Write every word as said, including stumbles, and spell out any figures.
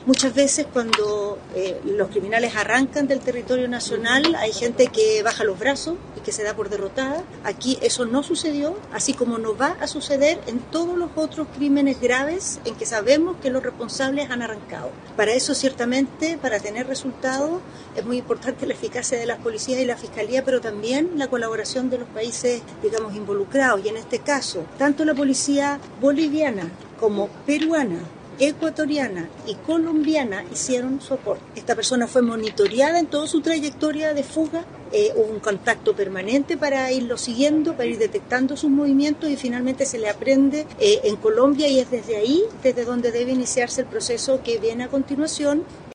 Muchas veces cuando eh, los criminales arrancan del territorio nacional hay gente que baja los brazos y que se da por derrotada. Aquí eso no sucedió, así como no va a suceder en todos los otros crímenes graves en que sabemos que los responsables han arrancado. Para eso ciertamente, para tener resultados, es muy importante la eficacia de las policías y la fiscalía, pero también la colaboración de los países, digamos, involucrados. Y en este caso, tanto la policía boliviana como peruana, ecuatoriana y colombiana hicieron su aporte. Esta persona fue monitoreada en toda su trayectoria de fuga, eh, hubo un contacto permanente para irlo siguiendo, para ir detectando sus movimientos y finalmente se le aprende eh, en Colombia y es desde ahí, desde donde debe iniciarse el proceso que viene a continuación.